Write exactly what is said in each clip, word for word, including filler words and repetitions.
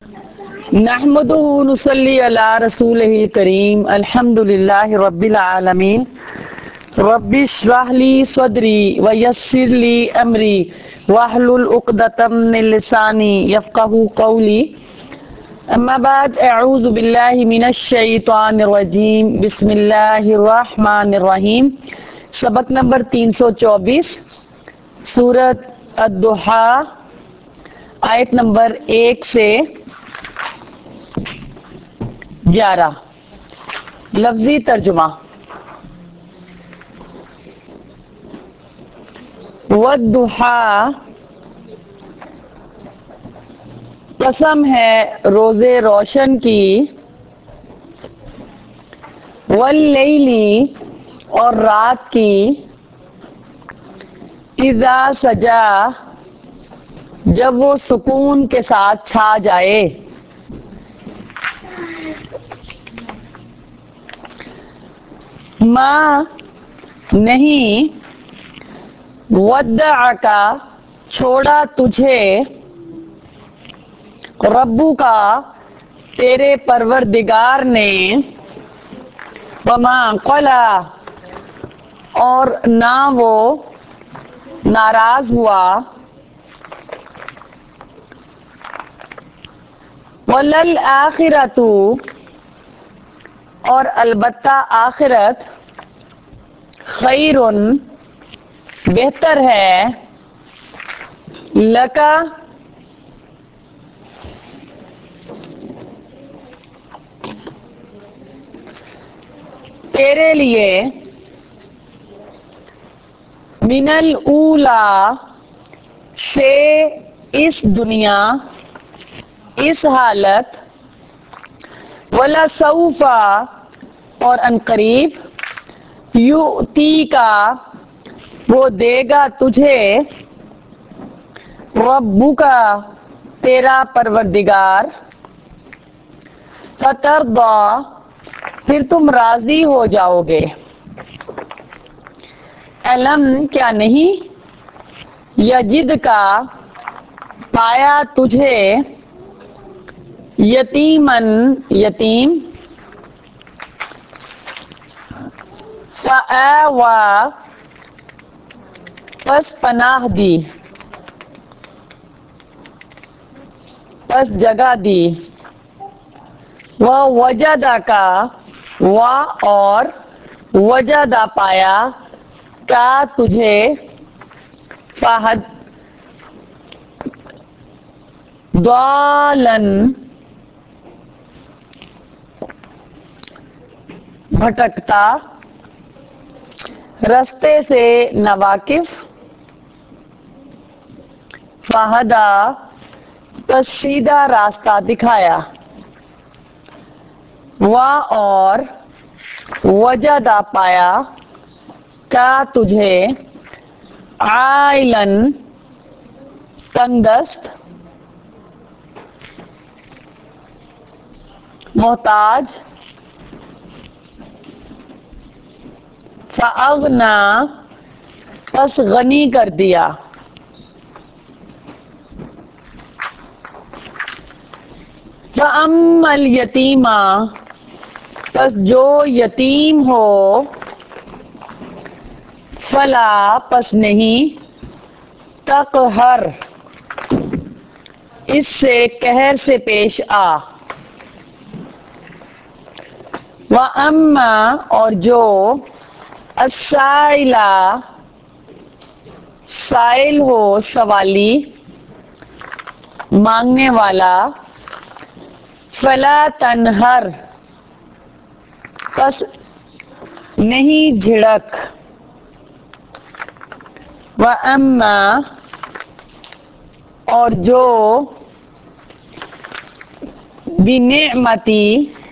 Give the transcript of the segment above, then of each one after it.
نحمده نصلی علی رسولہ الکریم الحمد للہ رب العالمین رب اشرح لی صدری ویسر لی امری واحلل عقدۃ من لسانی یفقہوا قولی اما بعد اعوذ باللہ من الشیطان الرجیم بسم اللہ الرحمن الرحیم سبق نمبر تین سو چوبیس سورۃ الضحیٰ آیت نمبر ایک سے گیارہ. لفظی ترجمہ. والضحیٰ قسم ہے روز روشن کی، واللیلی اور رات کی، اذا سجا جب وہ سکون کے ساتھ چھا جائے، ما نہیں، ودعک چھوڑا تجھے، ربو کا تیرے پروردگار نے، وما قلی اور نہ وہ ناراض ہوا، وللآخرۃ اور البتہ آخرت، خیر بہتر ہے، لکا تیرے لیے، من الاولی سے اس دنیا اس حالت، ولسوف اور عنقریب، یؤتیک وہ دے گا تجھے، ربک تیرا پروردگار، فترضی پھر تم راضی ہو جاؤ گے، علم کیا نہیں، یجدک پایا تجھے، یتیماً یتیم، فآوی پس پناہ دی، پس جگہ دی، ووجدک و اور وجد پایا، کا تجھے، فہد ضالاً بھٹکتا، رستے سے ناواقف، فہدی پس سیدھا راستہ دکھایا، و اور وجد پایا، کا تجھے، عائلاً تنگ دست، محتاج، فأغنی پس غنی کر دیا، فأما الیتیم پس جو یتیم ہو، فلا پس نہیں، تقہر اس سے قہر سے پیش آ، واما اور جو، السائل سائل ہو سوالی، مانگنے والا، فلا تنہر پس نہیں جھڑک، واما اور جو، بنعمتی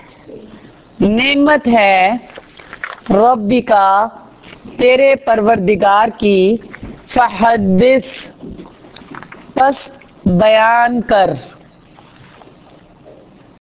نعمت ہے، ربک تیرے پروردگار کی، فحدث پس بیان کر۔